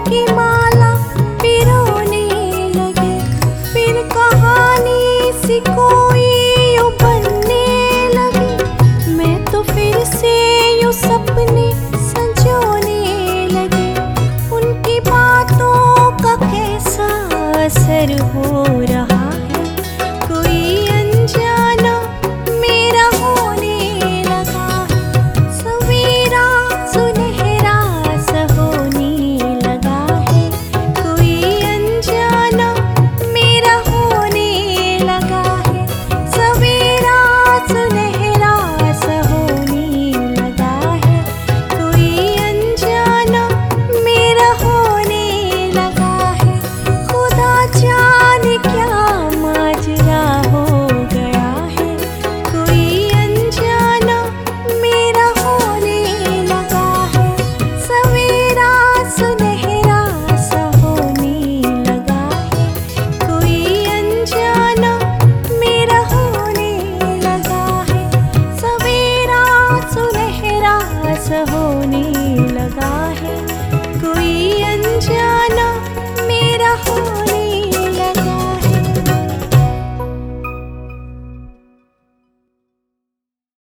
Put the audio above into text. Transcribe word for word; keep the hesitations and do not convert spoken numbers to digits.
की माला पिरोने लगे। फिर कहानी सी कोई यूं बनने लगी। मैं तो फिर से यूं सपने संजोने लगी। उनकी बातों का कैसा असर हो रहा है, कोई अनजाना मेरा होने लगा है। सवेरा सुनहरा सा होने लगा है, कोई अनजाना मेरा होने लगा है। सवेरा सुनहरा सा होने लगा है, कोई अनजाना मेरा होने लगा है। खुदा जाने क्या माजरा हो गया है, कोई अनजाना मेरा होने लगा है। सवेरा सुनहरा सा होने लगा है, कोई अनजाना मेरा होने लगा है। सवेरा सुनहरा सा होने लगा है, कोई अनजाना मेरा हो